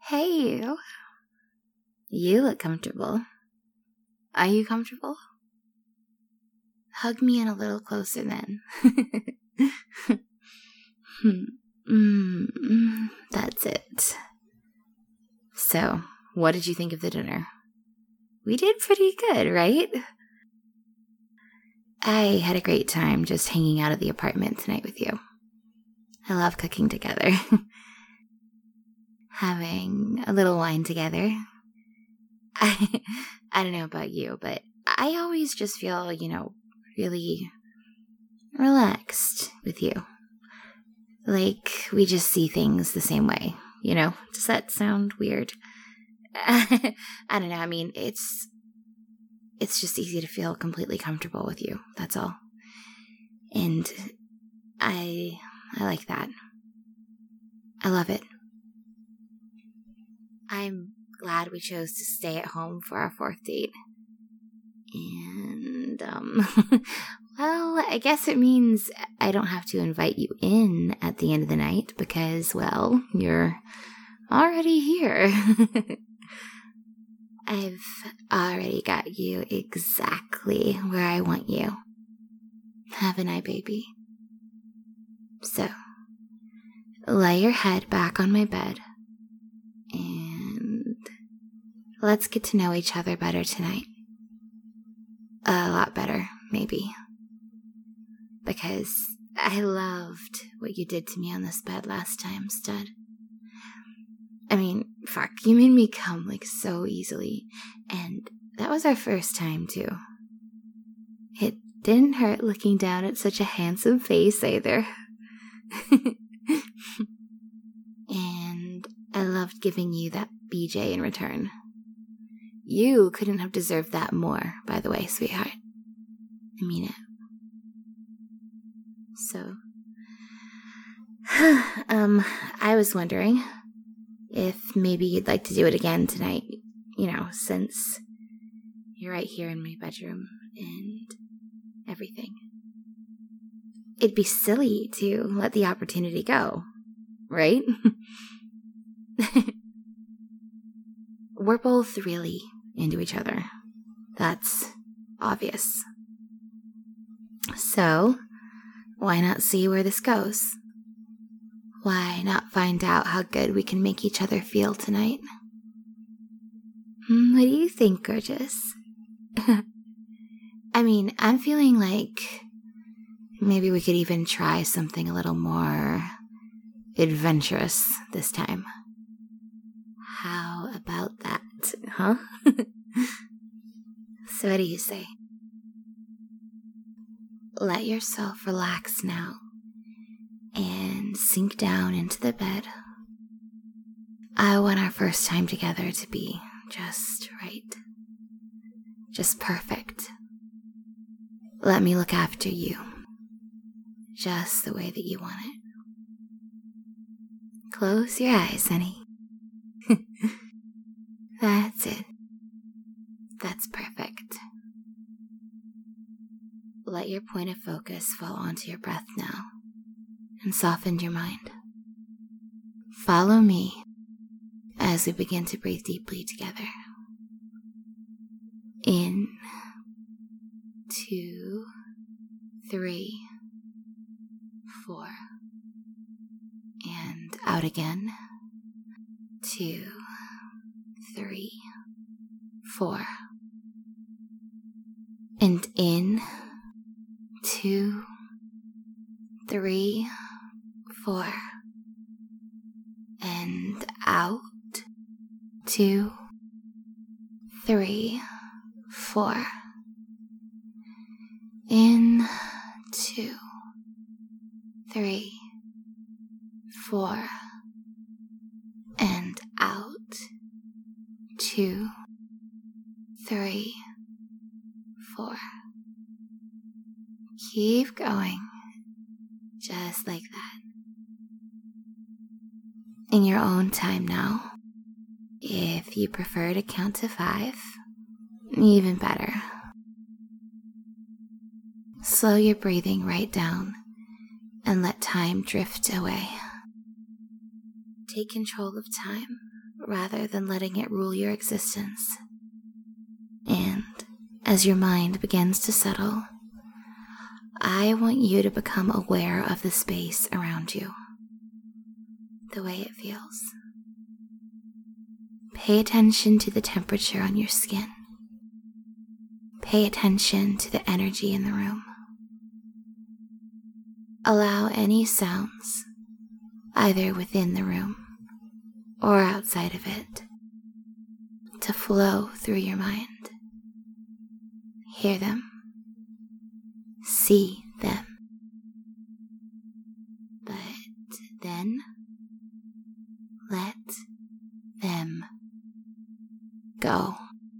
Hey, you look comfortable. Are you comfortable? Hug me in a little closer then. That's it. So, what did you think of the dinner? We did pretty good, right? I had a great time just hanging out at the apartment tonight with you. I love cooking together. Having a little wine together. I don't know about you, but I always just feel, really relaxed with you. Like, we just see things the same way, Does that sound weird? I don't know, I mean, it's just easy to feel completely comfortable with you, that's all. And I like that. I love it. I'm glad we chose to stay at home for our fourth date. And, well, I guess it means I don't have to invite you in at the end of the night because, well, you're already here. I've already got you exactly where I want you. Haven't I, baby? So, lay your head back on my bed and let's get to know each other better tonight. A lot better, maybe. Because I loved what you did to me on this bed last time, stud. I mean, fuck, you made me come so easily. And that was our first time, too. It didn't hurt looking down at such a handsome face, either. And I loved giving you that BJ in return. You couldn't have deserved that more, by the way, sweetheart. I mean it. So, I was wondering if maybe you'd like to do it again tonight, since you're right here in my bedroom and everything. It'd be silly to let the opportunity go, right? We're both really into each other. That's obvious. So, why not see where this goes? Why not find out how good we can make each other feel tonight? What do you think, gorgeous? I mean, I'm feeling like maybe we could even try something a little more adventurous this time. How about that, huh? So what do you say? Let yourself relax now and sink down into the bed. I want our first time together to be just right. Just perfect. Let me look after you. Just the way that you want it. Close your eyes, honey. That's it. That's perfect. Let your point of focus fall onto your breath now and soften your mind. Follow me as we begin to breathe deeply together. In, 2, 3, 4. And out again. 2, 3, 4. And in, 2, 3, 4. And out, 2, 3, 4. In, 2, 3, 4. And out, 2, 3, 4. Keep going, just like that. In your own time now. If you prefer to count to 5, even better. Slow your breathing right down and let time drift away. Take control of time rather than letting it rule your existence. And as your mind begins to settle, I want you to become aware of the space around you, the way it feels. Pay attention to the temperature on your skin. Pay attention to the energy in the room. Allow any sounds, either within the room or outside of it, to flow through your mind. Hear them. See them. But then let them go.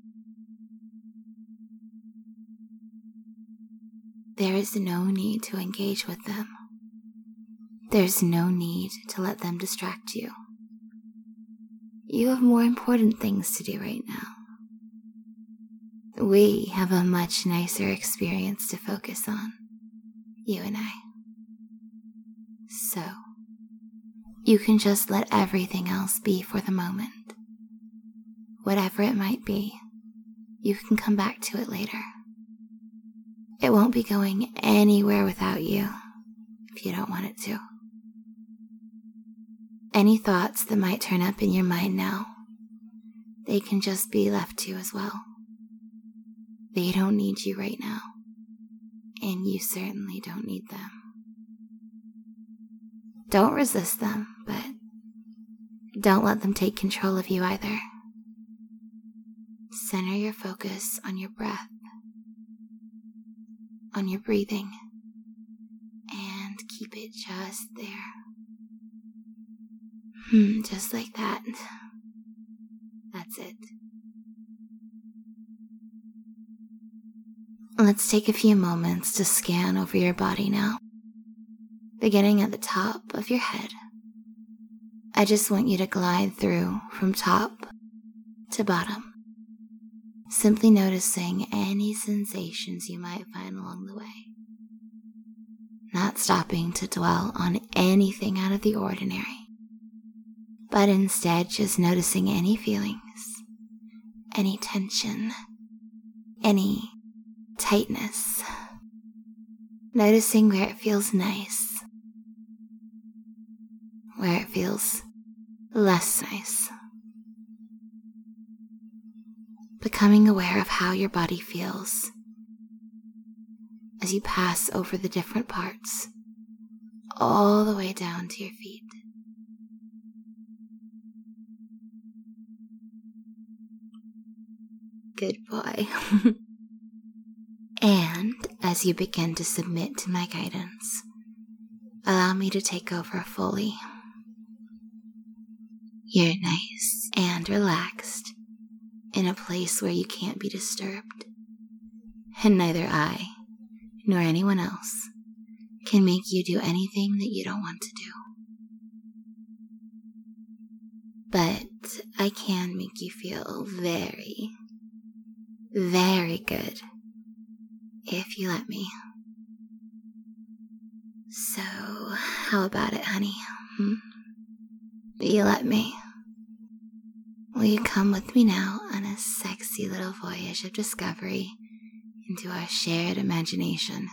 There is no need to engage with them. There's no need to let them distract you. You have more important things to do right now. We have a much nicer experience to focus on, you and I. So, you can just let everything else be for the moment. Whatever it might be, you can come back to it later. It won't be going anywhere without you, if you don't want it to. Any thoughts that might turn up in your mind now, they can just be left to as well. They don't need you right now, and you certainly don't need them. Don't resist them, but don't let them take control of you either. Center your focus on your breath, on your breathing, and keep it just there. Just like that. That's it. Let's take a few moments to scan over your body now. Beginning at the top of your head. I just want you to glide through from top to bottom, simply noticing any sensations you might find along the way. Not stopping to dwell on anything out of the ordinary, but instead just noticing any feelings, any tension, any tightness. Noticing where it feels nice, where it feels less nice. Becoming aware of how your body feels as you pass over the different parts, all the way down to your feet. Good boy. And as you begin to submit to my guidance, allow me to take over fully. You're nice and relaxed in a place where you can't be disturbed, and neither I nor anyone else can make you do anything that you don't want to do. But I can make you feel very, very good if you let me. So, how about it, honey? You let me? Will you come with me now on a sexy little voyage of discovery into our shared imagination?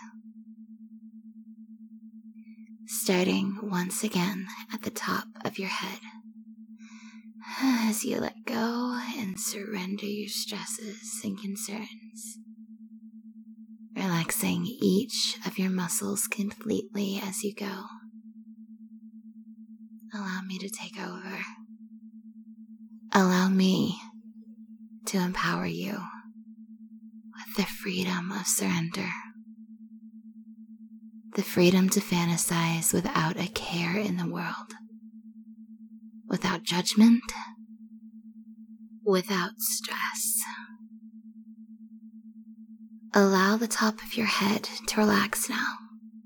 Starting once again at the top of your head, as you let go and surrender your stresses and concerns. Relaxing each of your muscles completely as you go. Allow me to take over. Allow me to empower you with the freedom of surrender. The freedom to fantasize without a care in the world. Without judgment. Without stress. Allow the top of your head to relax now.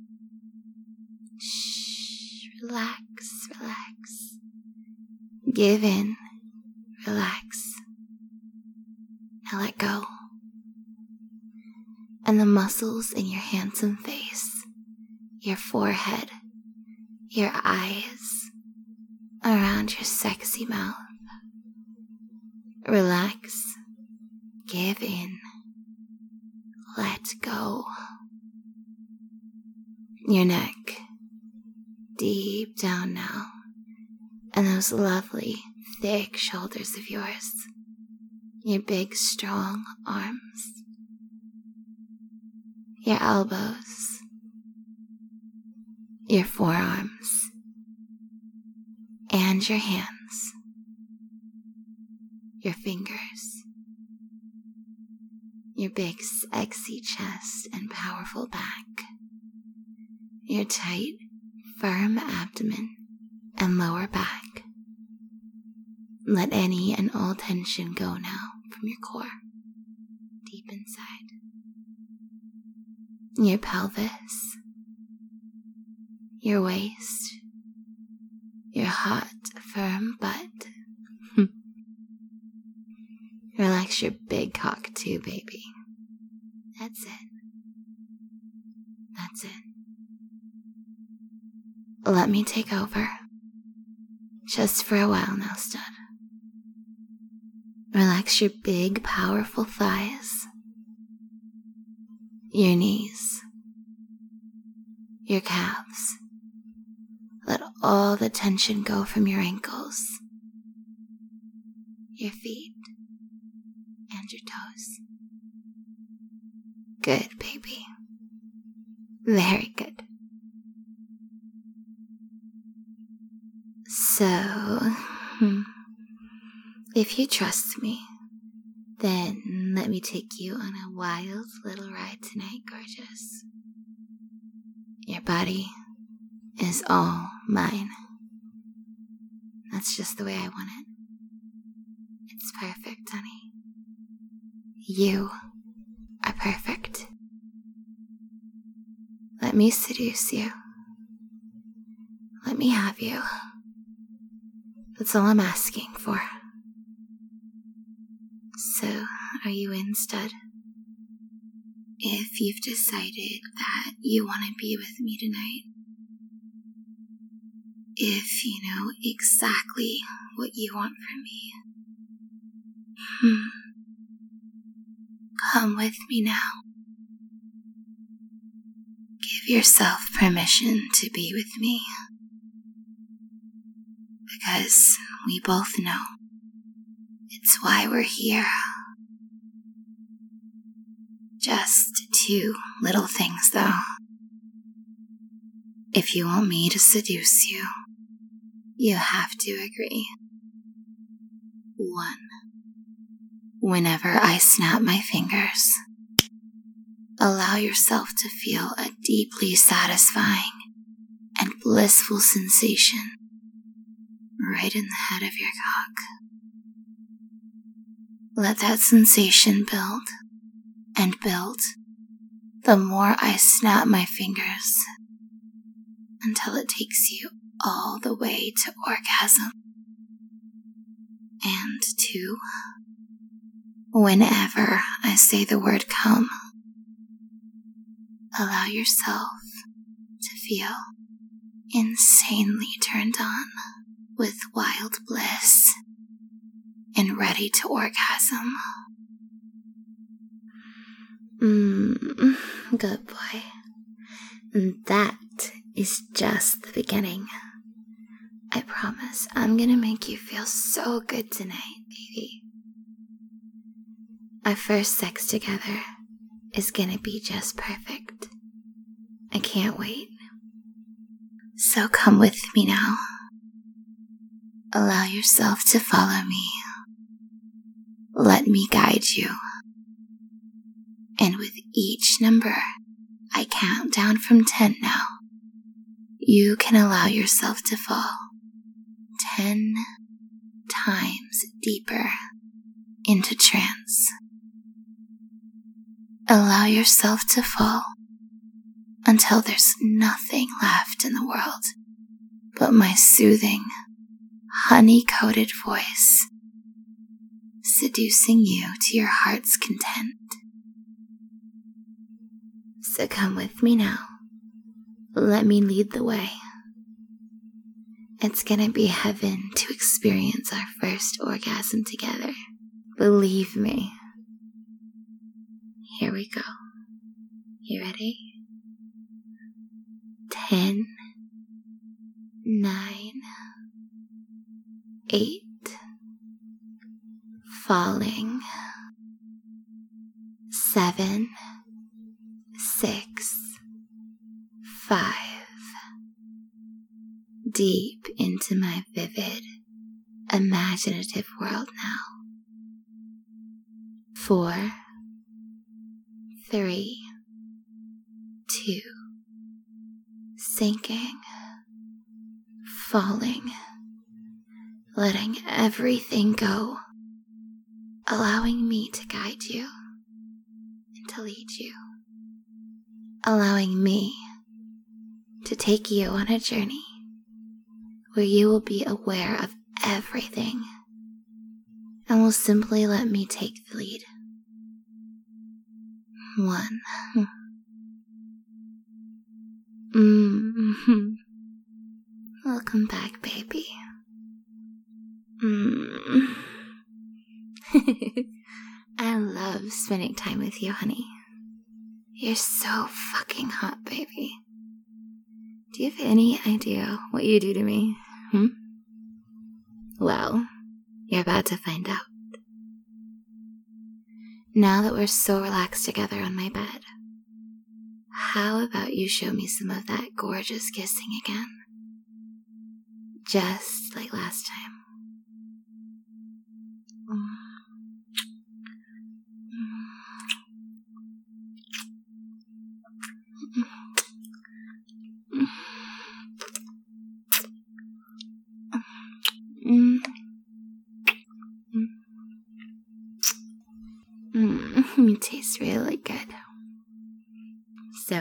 Shh, relax, relax. Give in, relax. Now let go. And the muscles in your handsome face, your forehead, your eyes, around your sexy mouth, Relax. Give in. Let go. Your neck. Deep down now. And those lovely, thick shoulders of yours. Your big, strong arms. Your elbows. Your forearms. And your hands. Your fingers. Your big, sexy chest and powerful back. Your tight, firm abdomen and lower back. Let any and all tension go now from your core, deep inside. Your pelvis. Your waist. Your hot, firm butt. Relax your big cock too, baby. That's it. That's it. Let me take over. Just for a while now, stud. Relax your big, powerful thighs. Your knees. Your calves. Let all the tension go from your ankles. Your feet. And your toes. Good, baby. Very good. So, if you trust me, then let me take you on a wild little ride tonight, gorgeous. Your body is all mine. That's just the way I want it. It's perfect, honey. You are perfect. Let me seduce you. Let me have you. That's all I'm asking for. So, are you in, stud? If you've decided that you want to be with me tonight, if you know exactly what you want from me, come with me now. Give yourself permission to be with me. Because we both know it's why we're here. Just two little things, though. If you want me to seduce you, you have to agree. 1. Whenever I snap my fingers, allow yourself to feel a deeply satisfying and blissful sensation right in the head of your cock. Let that sensation build and build the more I snap my fingers until it takes you all the way to orgasm. And 2, whenever I say the word come, allow yourself to feel insanely turned on with wild bliss and ready to orgasm. Good boy. And that is just the beginning. I promise I'm gonna make you feel so good tonight, baby. Our first sex together is gonna be just perfect. I can't wait. So come with me now. Allow yourself to follow me. Let me guide you. And with each number I count down from 10 now, you can allow yourself to fall 10 times deeper into trance. Allow yourself to fall until there's nothing left in the world but my soothing, honey-coated voice, seducing you to your heart's content. So come with me now. Let me lead the way. It's gonna be heaven to experience our first orgasm together. Believe me. Here we go. You ready? 10, 9, 8, falling. 7, 6, 5. Deep into my vivid, imaginative world now. 4, 3, 2, sinking, falling, letting everything go, allowing me to guide you and to lead you, allowing me to take you on a journey where you will be aware of everything and will simply let me take the lead. 1. Welcome back, baby. I love spending time with you, honey. You're so fucking hot, baby. Do you have any idea what you do to me? Well, you're about to find out. Now that we're so relaxed together on my bed, how about you show me some of that gorgeous kissing again? Just like last time. It tastes really good. So,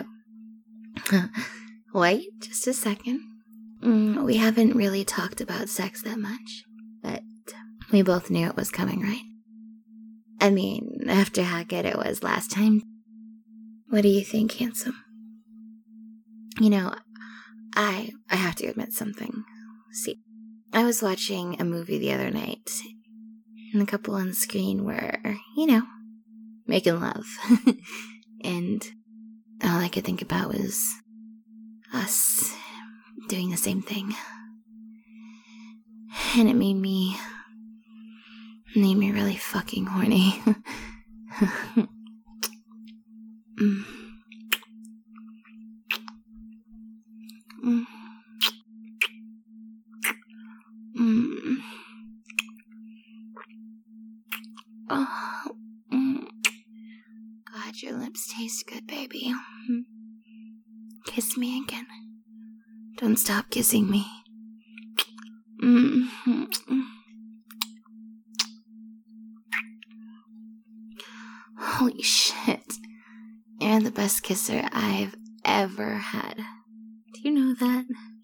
wait just a second. We haven't really talked about sex that much, but we both knew it was coming, right? I mean, after how good it was last time. What do you think, handsome? You know, I have to admit something. See, I was watching a movie the other night, and the couple on screen were, making love. And all I could think about was us doing the same thing. And it made me really fucking horny. God, your lips taste good, baby. Kiss me again. Don't stop kissing me. Holy shit. You're the best kisser I've ever had. Do you know that?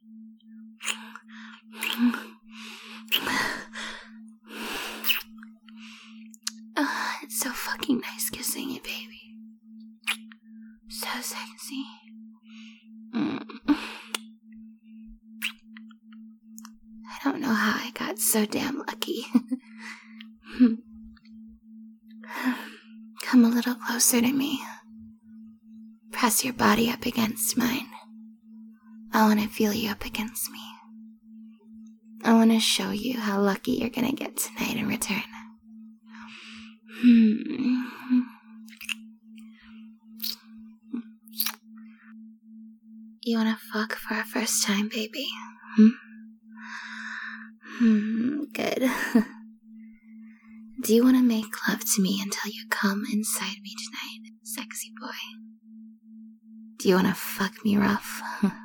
It's so fucking nice kissing you, baby. So sexy. I don't know how I got so damn lucky. Come a little closer to me. Press your body up against mine. I want to feel you up against me. I want to show you how lucky you're gonna get tonight in return. You wanna fuck for our first time, baby? Good. Do you wanna make love to me until you come inside me tonight, sexy boy? Do you wanna fuck me rough?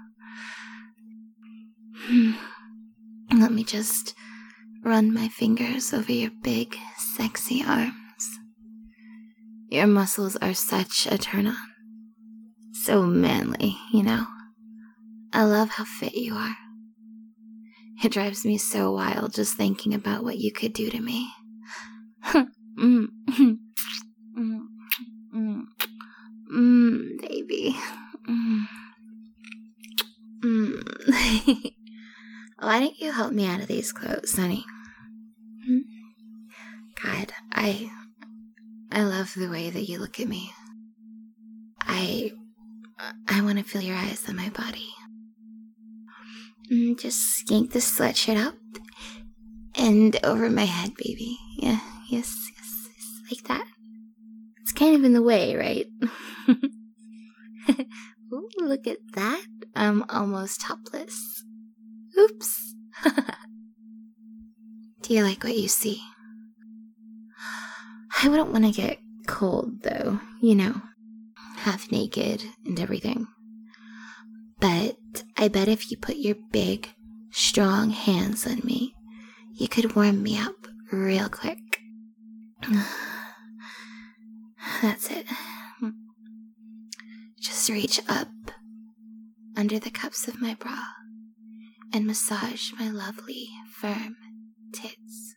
Let me just run my fingers over your big, sexy arms. Your muscles are such a turn-on. So manly, I love how fit you are. It drives me so wild just thinking about what you could do to me. Baby. Why don't you help me out of these clothes, honey? God, I love the way that you look at me. I want to feel your eyes on my body. Just yank the sweatshirt up and over my head, baby. Yeah, yes, like that. It's kind of in the way, right? Ooh, look at that. I'm almost topless. Oops. Do you like what you see? I wouldn't want to get cold, though, half naked and everything. But I bet if you put your big, strong hands on me, you could warm me up real quick. That's it. Just reach up under the cups of my bra and massage my lovely, firm tits.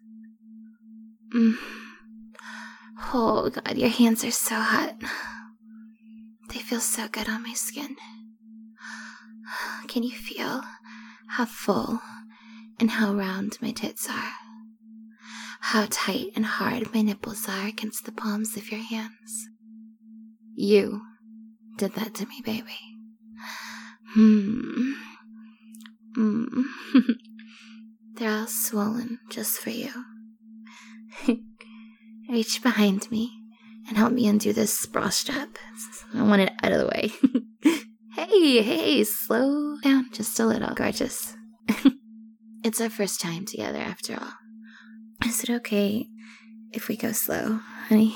Oh God, your hands are so hot. They feel so good on my skin. Can you feel how full and how round my tits are? How tight and hard my nipples are against the palms of your hands? You did that to me, baby. They're all swollen just for you. Reach behind me and help me undo this bra strap. I want it out of the way. Hey, slow down just a little, gorgeous. It's our first time together after all. Is it okay if we go slow, honey?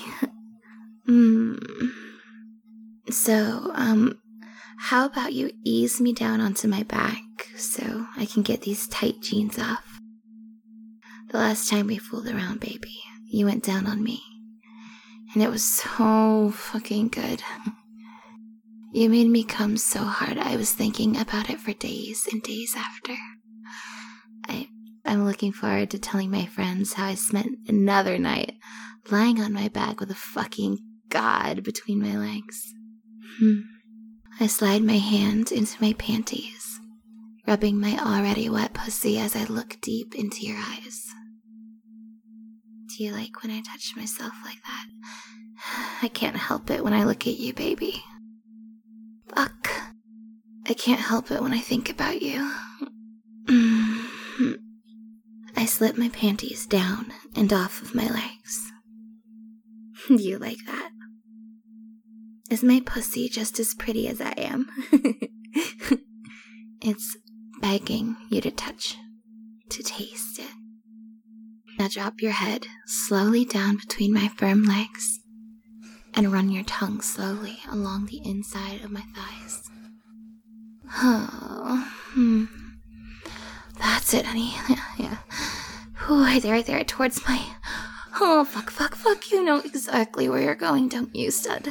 So, how about you ease me down onto my back so I can get these tight jeans off? The last time we fooled around, baby, you went down on me. And it was so fucking good. You made me come so hard, I was thinking about it for days and days after. I'm looking forward to telling my friends how I spent another night lying on my back with a fucking god between my legs. I slide my hand into my panties, rubbing my already wet pussy as I look deep into your eyes. Do you like when I touch myself like that? I can't help it when I look at you, baby. Fuck. I can't help it when I think about you. I slip my panties down and off of my legs. Do you like that? Is my pussy just as pretty as I am? It's begging you to touch, to taste it. Now drop your head slowly down between my firm legs and run your tongue slowly along the inside of my thighs. Oh, that's it, honey. Yeah. Ooh, right there, towards my... Oh, fuck. You know exactly where you're going, don't you, stud?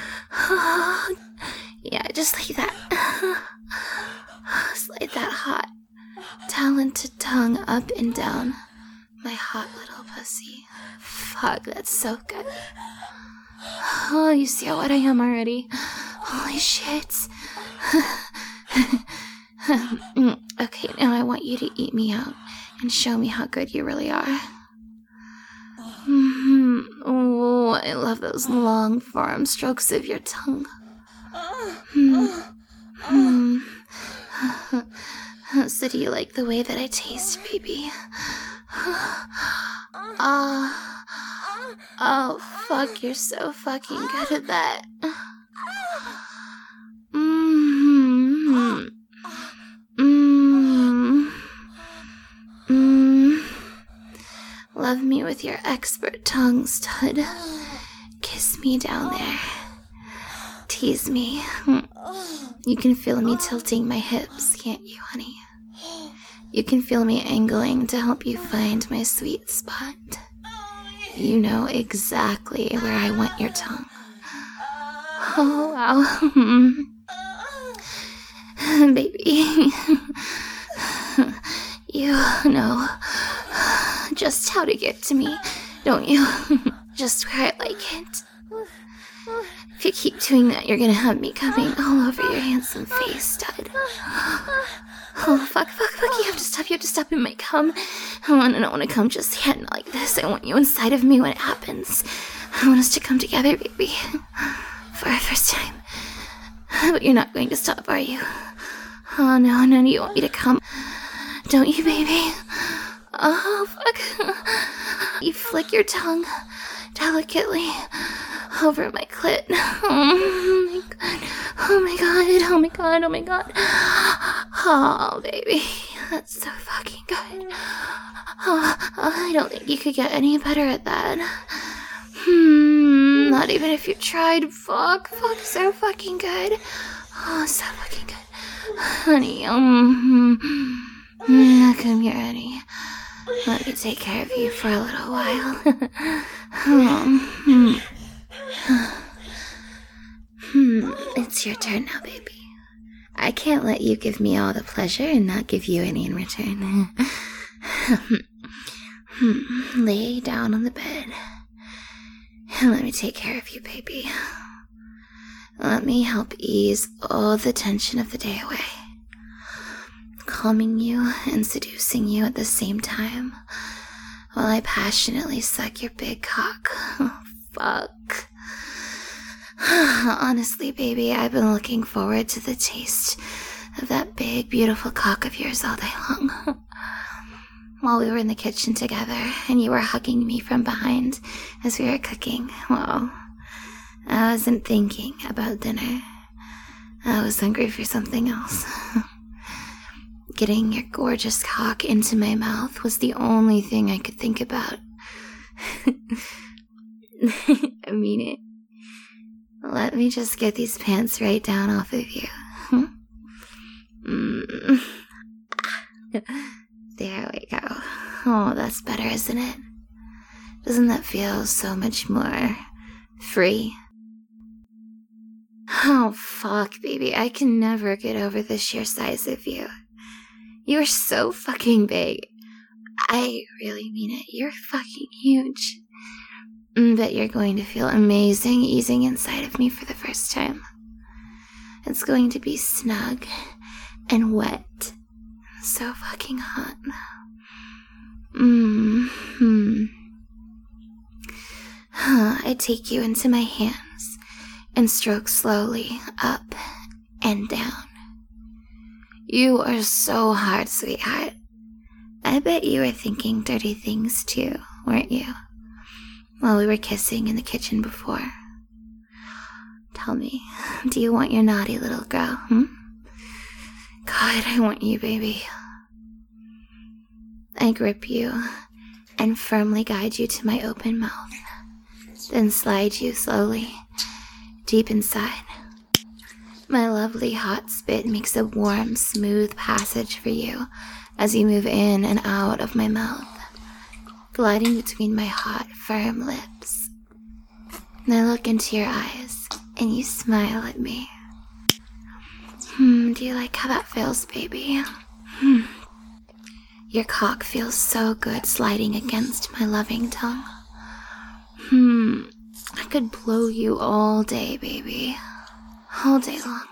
Yeah, just like that. Slide that hot, talented tongue up and down my hot little pussy. Fuck, that's so good. Oh, you see how wet I am already? Holy shit. Okay, now I want you to eat me out and show me how good you really are. Oh, I love those long, firm strokes of your tongue. So do you like the way that I taste, baby? Oh, fuck, you're so fucking good at that. Love me with your expert tongue, stud. Kiss me down there. Tease me. You can feel me tilting my hips, can't you, honey? You can feel me angling to help you find my sweet spot. You know exactly where I want your tongue. Oh, wow. Baby. You know just how to get to me, don't you? Just where I like it. If you keep doing that, you're gonna have me coming all over your handsome face, Dad. Oh, fuck, you have to stop, it might come. I don't want to come just yet, not like this. I want you inside of me when it happens. I want us to come together, baby. For our first time. But you're not going to stop, are you? Oh, no, you want me to come. Don't you, baby? Oh, fuck. You flick your tongue delicately over my clit. Oh my god. Oh, baby. That's so fucking good. Oh, I don't think you could get any better at that. Not even if you tried. Fuck, so fucking good. Oh, so fucking good. Honey, come here, honey. Let me take care of you for a little while. It's your turn now, baby. I can't let you give me all the pleasure and not give you any in return. Lay down on the bed. And let me take care of you, baby. Let me help ease all the tension of the day away. Calming you and seducing you at the same time, while I passionately suck your big cock. Oh, fuck. Honestly, baby, I've been looking forward to the taste of that big, beautiful cock of yours all day long. While we were in the kitchen together, and you were hugging me from behind as we were cooking, well, I wasn't thinking about dinner. I was hungry for something else. Getting your gorgeous cock into my mouth was the only thing I could think about. I mean it. Let me just get these pants right down off of you. There we go. Oh, that's better, isn't it? Doesn't that feel so much more free? Oh, fuck, baby. I can never get over the sheer size of you. You're so fucking big. I really mean it. You're fucking huge. Bet you're going to feel amazing easing inside of me for the first time. It's going to be snug and wet. So fucking hot. I take you into my hands and stroke slowly up and down. You are so hard, sweetheart. I bet you were thinking dirty things too, weren't you? While we were kissing in the kitchen before. Tell me, do you want your naughty little girl, God, I want you, baby. I grip you and firmly guide you to my open mouth, then slide you slowly deep inside. My lovely hot spit makes a warm, smooth passage for you as you move in and out of my mouth, gliding between my hot, firm lips. And I look into your eyes, and you smile at me. Do you like how that feels, baby? Your cock feels so good sliding against my loving tongue. I could blow you all day, baby. All day long.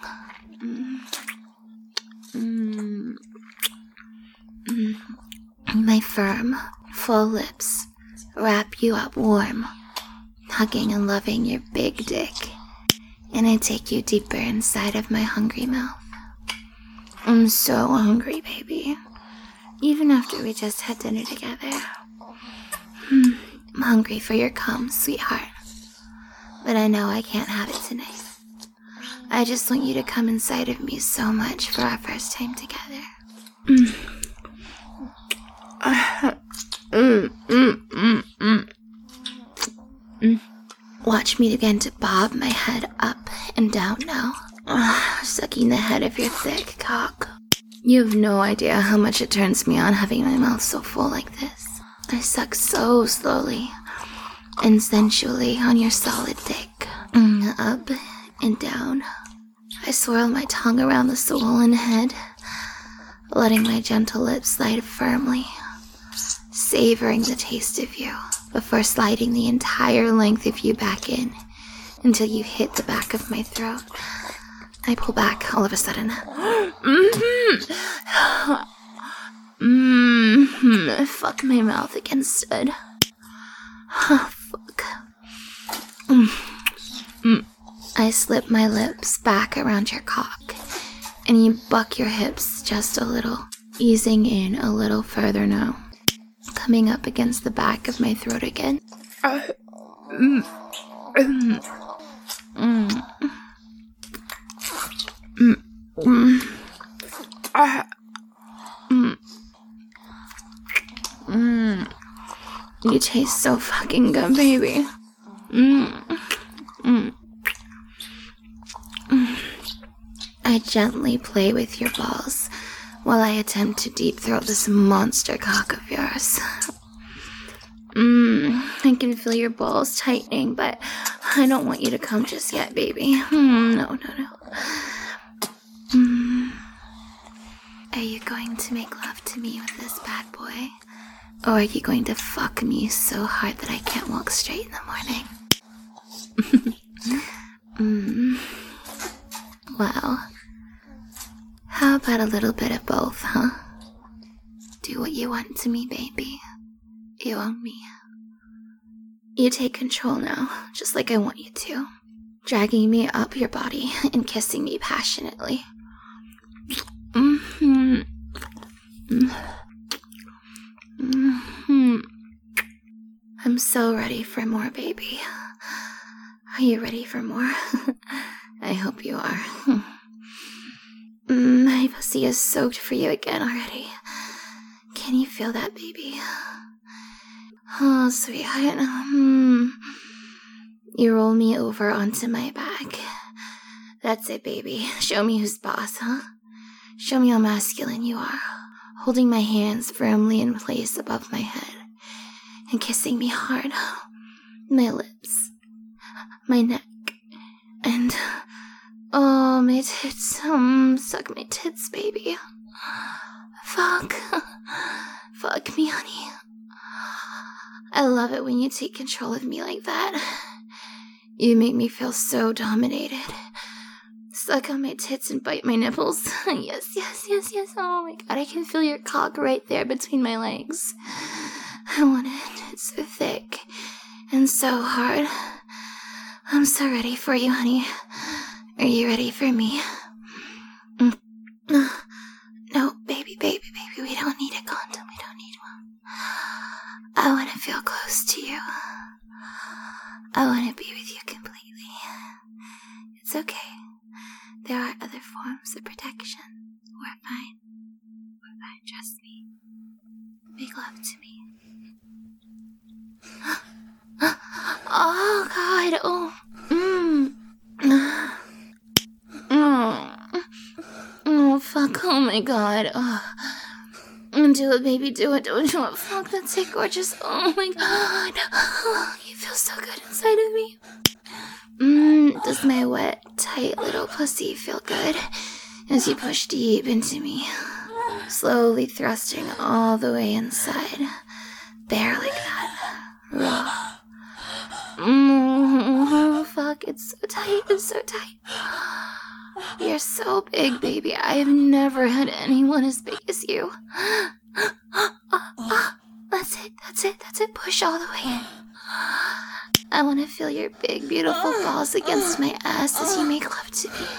My firm, full lips wrap you up warm, hugging and loving your big dick. And I take you deeper inside of my hungry mouth. I'm so hungry, baby. Even after we just had dinner together. I'm hungry for your cum, sweetheart. But I know I can't have it tonight. I just want you to come inside of me so much for our first time together. Watch me begin to bob my head up and down now, sucking the head of your thick cock. You have no idea how much it turns me on having my mouth so full like this. I suck so slowly and sensually on your solid dick, up and down. I swirl my tongue around the swollen head, letting my gentle lips slide firmly, savoring the taste of you before sliding the entire length of you back in until you hit the back of my throat. I pull back all of a sudden. Fuck my mouth against it. Fuck. I slip my lips back around your cock, and you buck your hips just a little, easing in a little further now, coming up against the back of my throat again. You taste so fucking good, baby. I gently play with your balls while I attempt to deep throat this monster cock of yours. I can feel your balls tightening, but I don't want you to come just yet, baby. No. Are you going to make love to me with this bad boy? Or are you going to fuck me so hard that I can't walk straight in the morning? Well, how about a little bit of both, huh? Do what you want to me, baby. You own me. You take control now, just like I want you to. Dragging me up your body and kissing me passionately. I'm so ready for more, baby. Are you ready for more? I hope you are. My pussy is soaked for you again already. Can you feel that, baby? Oh, sweetheart. You roll me over onto my back. That's it, baby. Show me who's boss, huh? Show me how masculine you are. Holding my hands firmly in place above my head and kissing me hard. My lips, my neck, and oh, my tits. Suck my tits, baby. Fuck me, honey. I love it when you take control of me like that. You make me feel so dominated. Suck on my tits and bite my nipples. Yes. Oh my god, I can feel your cock right there between my legs. I want it. It's so thick and so hard. I'm so ready for you, honey. Are you ready for me? No, baby, we don't need a condom. We don't need one. I want to feel close to you. I want to be with you completely. It's okay. There are other forms of protection. We're fine. Trust me. Make love to me. Oh, God. Oh, fuck. Oh, my God. Do it, baby. Do it. Fuck, that's it, gorgeous. Oh, my God. Oh, you feel so good inside of me. Does my wet, tight little pussy feel good as you push deep into me, slowly thrusting all the way inside, bare like that, raw. Oh, fuck, it's so tight. You're so big, baby. I have never had anyone as big as you. That's it. Push all the way in. I want to feel your big, beautiful balls against my ass as you make love to me.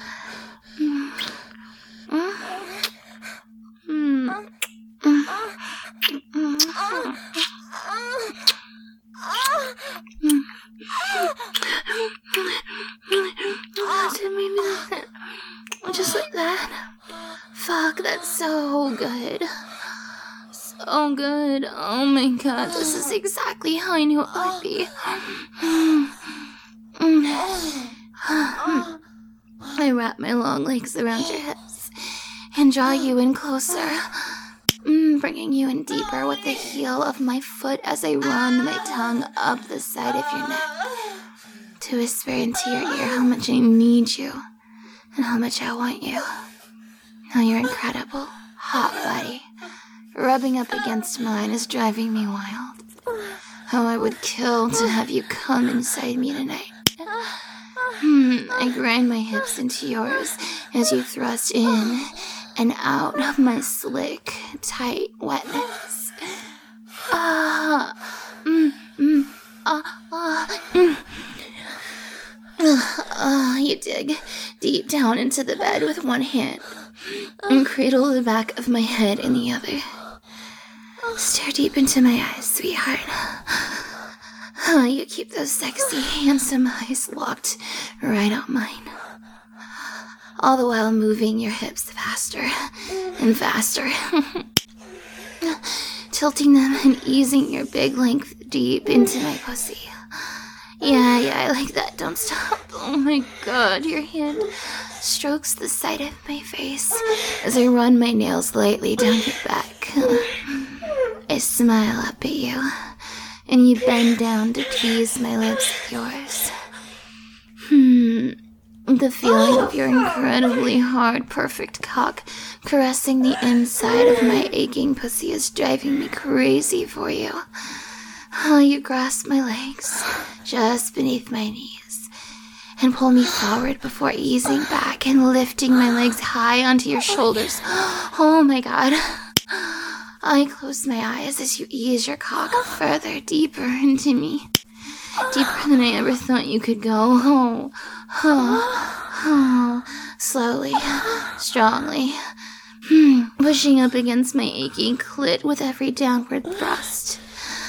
Just like that. Fuck, that's so good. So good. Oh my god, this is exactly how I knew it would be. I wrap my long legs around your hips and draw you in closer, bringing you in deeper with the heel of my foot as I run my tongue up the side of your neck to whisper into your ear how much I need you and how much I want you. How your incredible, hot body rubbing up against mine is driving me wild. How I would kill to have you come inside me tonight. I grind my hips into yours as you thrust in and out of my slick, tight wetness. You dig deep down into the bed with one hand and cradle the back of my head in the other. Stare deep into my eyes, sweetheart. You keep those sexy, handsome eyes locked right on mine. All the while moving your hips faster and faster. Tilting them and easing your big length deep into my pussy. Yeah, I like that. Don't stop. Oh my god, your hand strokes the side of my face as I run my nails lightly down your back. I smile up at you, and you bend down to tease my lips with yours. The feeling of your incredibly hard, perfect cock caressing the inside of my aching pussy is driving me crazy for you. You grasp my legs just beneath my knees and pull me forward before easing back and lifting my legs high onto your shoulders. Oh my god. I close my eyes as you ease your cock further, deeper into me. Deeper than I ever thought you could go. Slowly, strongly, pushing up against my aching clit with every downward thrust.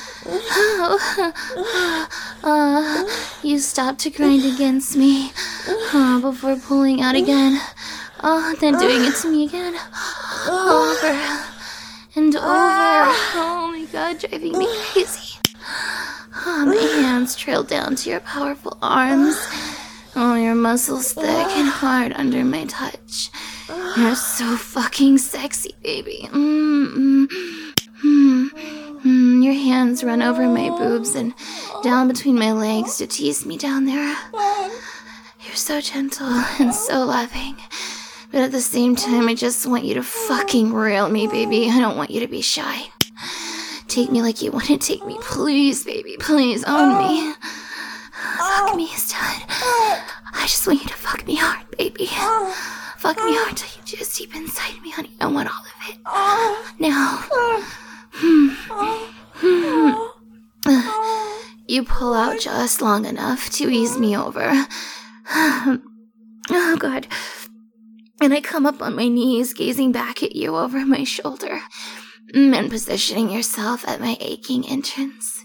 You stop to grind against me before pulling out again. Then doing it to me again. Over and over. Oh my god, driving me crazy. My hands trail down to your powerful arms. Your muscles thick and hard under my touch. You're so fucking sexy, baby. Your hands run over my boobs and down between my legs to tease me down there. You're so gentle and so loving. But at the same time, I just want you to fucking rail me, baby. I don't want you to be shy. Take me like you want to take me. Please, baby. Please, own me. Fuck me instead. I just want you to fuck me hard, baby. Fuck me hard till you just deep inside me, honey. I want all of it. Now. You pull out just long enough to ease me over. Oh, God. And I come up on my knees, gazing back at you over my shoulder, and positioning yourself at my aching entrance.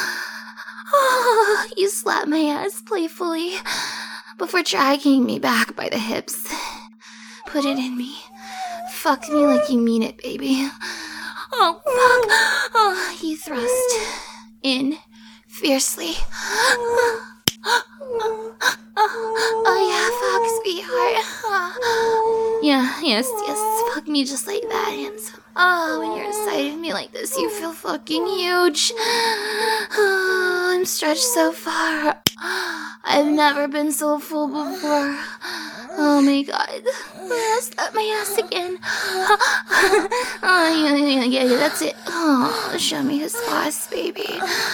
You slap my ass playfully before dragging me back by the hips. Put it in me. Fuck me like you mean it, baby. Oh, fuck. You thrust in fiercely. Yeah, fuck, sweetheart. Yes, fuck me just like that, handsome. When you're inside of me like this, you feel fucking huge. I'm stretched so far. I've never been so full before. Oh my god. Slap my ass again. Yeah, that's it. Show me his boss, baby.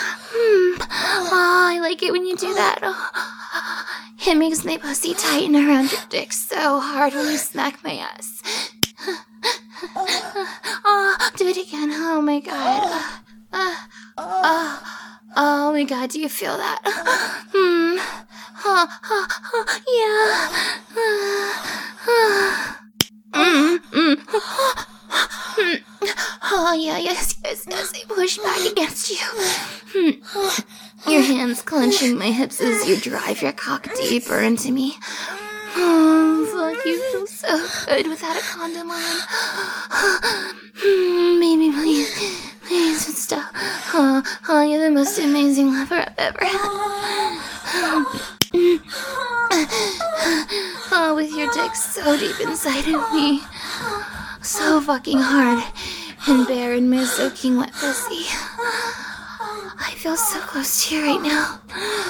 I like it when you do that. It makes my pussy tighten around your dick so hard when you smack my ass. Do it again. Oh my god. Oh my god, do you feel that? Yeah. Yes, I push back against you. Your hands clenching my hips as you drive your cock deeper into me. Fuck, you feel so good without a condom on. Baby, please stop. You're the most amazing lover I've ever had. With your dick so deep inside of me. So fucking hard and bare in my soaking wet pussy. I feel so close to you right now.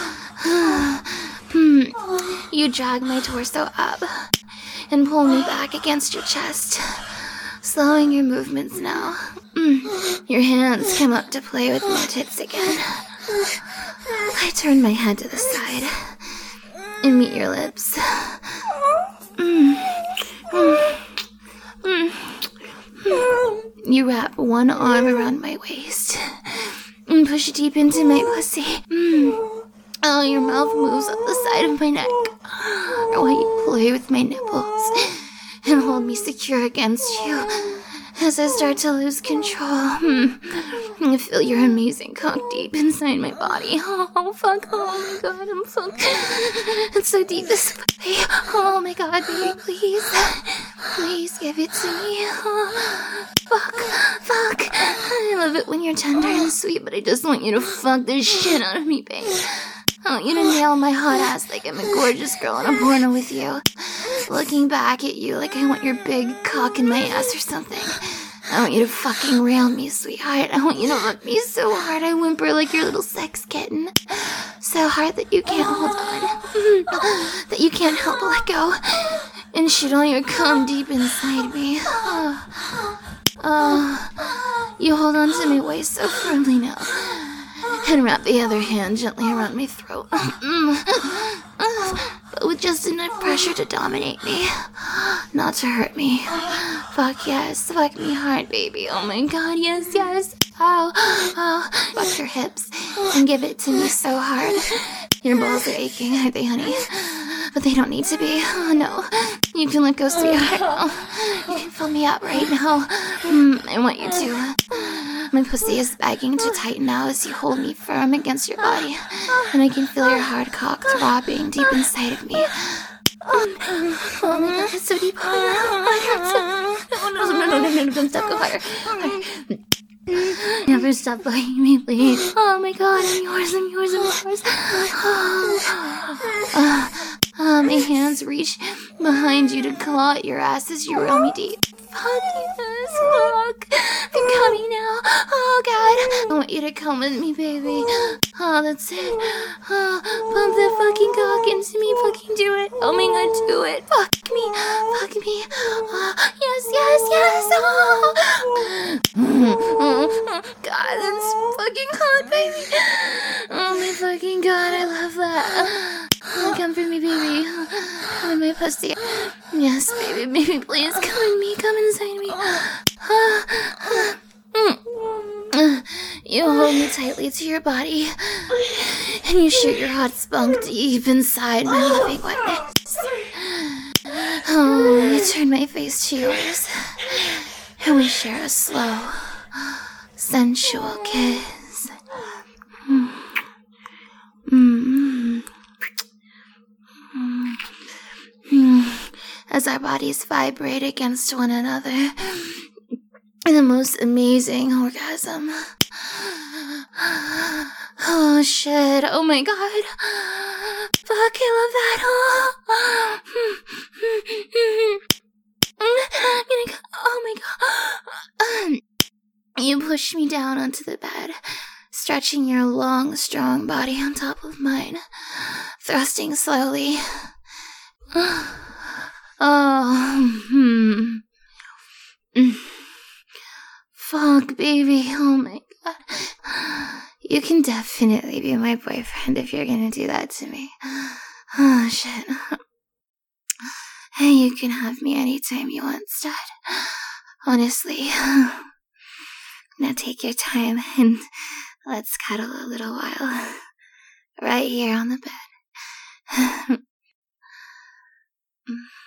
You drag my torso up and pull me back against your chest, slowing your movements now. Your hands come up to play with my tits again. I turn my head to the side and meet your lips. Mm. Mm. Mm. You wrap one arm around my waist and push deep into my pussy. Oh, your mouth moves up the side of my neck while you play with my nipples and hold me secure against you as I start to lose control. I feel your amazing cock deep inside my body. Oh, fuck. Oh, my God. I'm fucked. It's so deep this way. Oh, my God, baby, please. Please give it to me. Oh, fuck. I love it when you're tender and sweet, but I just want you to fuck the shit out of me, babe. I want you to nail my hot ass like I'm a gorgeous girl in a porno with you. Looking back at you like I want your big cock in my ass or something. I want you to fucking rail me, sweetheart. I want you to fuck me so hard I whimper like your little sex kitten. So hard that you can't hold on. That you can't help but let go. And shoot all your cum deep inside me. You hold on to my waist so firmly now. And wrap the other hand gently around my throat. But with just enough pressure to dominate me. Not to hurt me. Fuck yes. Fuck me hard, baby. Oh my God, yes. Oh. Fuck your hips. And give it to me so hard. Your balls are aching, aren't they, honey? But they don't need to be. Oh, no. You can let go, sweetheart. Oh, you can fill me up right now. I want you to. My pussy is begging to tighten now as you hold me firm against your body. And I can feel your hard cock throbbing deep inside of me. Oh my God, it's so deep. Oh my God, no, don't stop, go higher. Never stop biting me, please. Oh my God, I'm yours. My hands reach behind you to claw at your ass as you roll me deep. Fuck yes, fuck. I'm coming now. Oh God, I want you to come with me, baby. Oh, that's it. Oh, pump that fucking cock into me. Fucking do it. Oh my God, do it. Fuck me. Oh, yes. Oh, God, that's fucking hot, baby. Oh my fucking God, I love that. Oh, come for me, baby. Come in my pussy. Yes, baby, please come in me. Come inside me. You hold me tightly to your body, and you shoot your hot spunk deep inside my living wetness. Oh, you turn my face to yours, and we share a slow, sensual kiss. As our bodies vibrate against one another in the most amazing orgasm. Oh shit, oh my God. Fuck, I love that. Oh my God. You push me down onto the bed, stretching your long, strong body on top of mine, thrusting slowly. Fuck, baby. Oh my God. You can definitely be my boyfriend if you're gonna do that to me. Oh, shit. Hey, you can have me anytime you want, stud. Honestly. Now take your time and let's cuddle a little while. Right here on the bed.